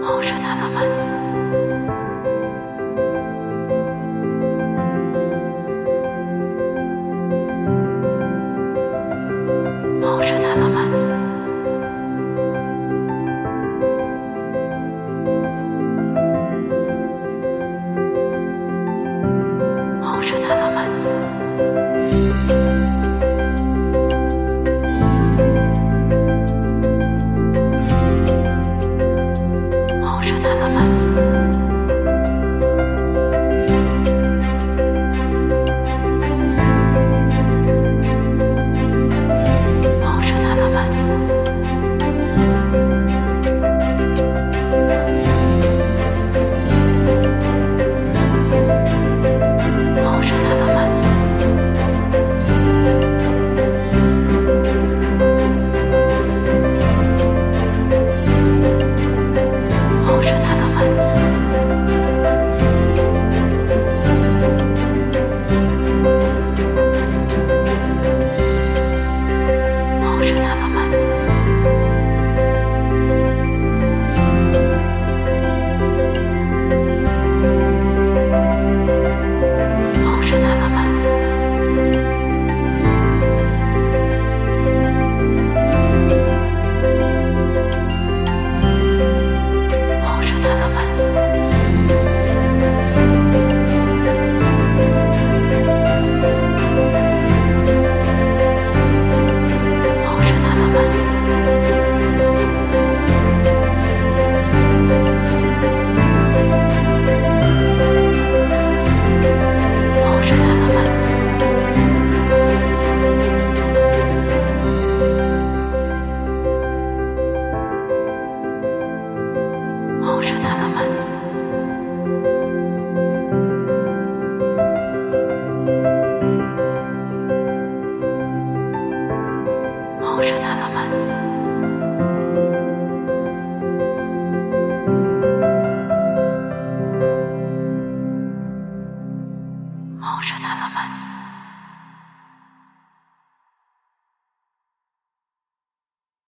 Ocean elements. Ocean elements. Ocean elements. Ocean elements. Ocean elements. Ocean elements. Ocean elements. Ocean elements. Ocean elements. Ocean elements. Ocean elements. Ocean elements. Ocean elements. Ocean elements. Ocean elements.